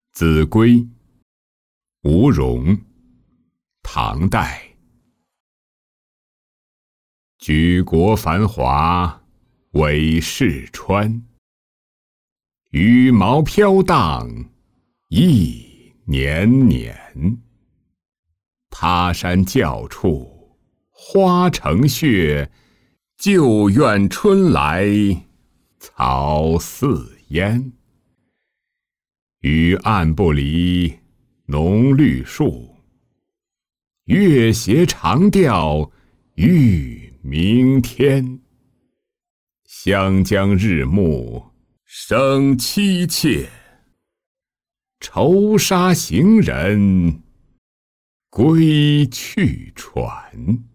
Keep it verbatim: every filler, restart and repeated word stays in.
子规，吴荣，唐代。举国繁华为世川，羽毛飘荡意年年。他山教处花成血，旧院春来草似烟。与岸不离浓绿树，月斜长钓欲明天。湘江日暮声凄切，愁杀行人归去船。